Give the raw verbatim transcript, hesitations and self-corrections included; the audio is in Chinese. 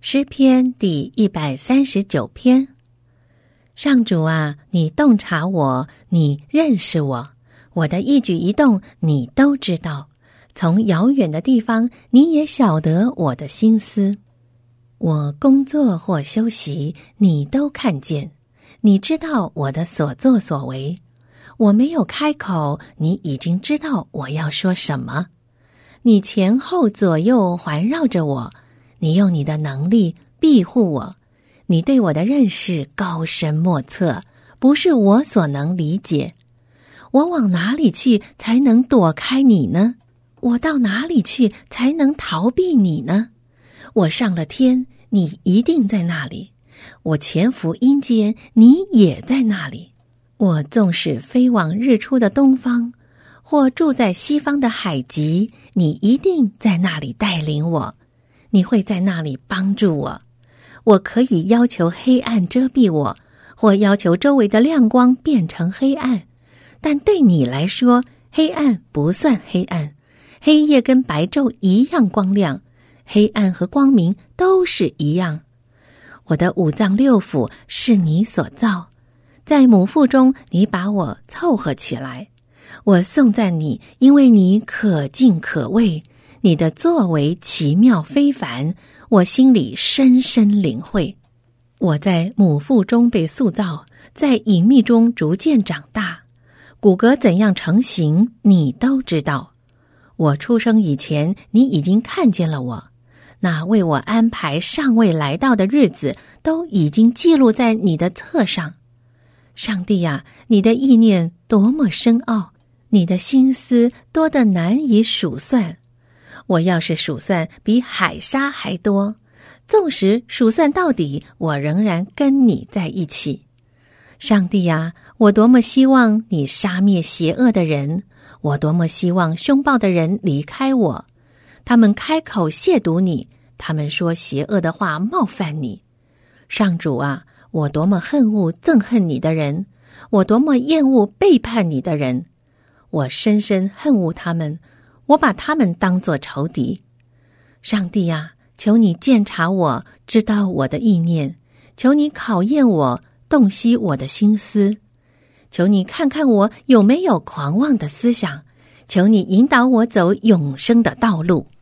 诗篇第一百三十九篇。上主啊，你洞察我，你认识我，我的一举一动你都知道，从遥远的地方你也晓得我的心思。我工作或休息，你都看见，你知道我的所作所为。我没有开口，你已经知道我要说什么。你前后左右环绕着我，你用你的能力庇护我，你对我的认识高深莫测，不是我所能理解。我往哪里去才能躲开你呢？我到哪里去才能逃避你呢？我上了天，你一定在那里；我潜伏阴间，你也在那里。我纵使飞往日出的东方，或住在西方的海极，你一定在那里带领我，你会在那里帮助我。我可以要求黑暗遮蔽我，或要求周围的亮光变成黑暗，但对你来说，黑暗不算黑暗，黑夜跟白昼一样光亮，黑暗和光明都是一样。我的五脏六腑是你所造，在母腹中你把我凑合起来。我颂赞你，因为你可敬可畏，你的作为奇妙非凡，我心里深深领会。我在母腹中被塑造，在隐秘中逐渐长大，骨骼怎样成形，你都知道。我出生以前，你已经看见了我，那为我安排尚未来到的日子，都已经记录在你的册上。上帝啊，你的意念多么深奥，你的心思多得难以数算。我要是数算比海沙还多，纵使数算到底，我仍然跟你在一起。上帝啊，我多么希望你杀灭邪恶的人，我多么希望凶暴的人离开我。他们开口亵渎你，他们说邪恶的话冒犯你。上主啊，我多么恨恶憎恨你的人，我多么厌恶背叛你的人。我深深恨恶他们，我把他们当作仇敌。上帝啊，求你鉴察我，知道我的意念，求你考验我，洞悉我的心思。求你看看我有没有狂妄的思想，求你引导我走永生的道路。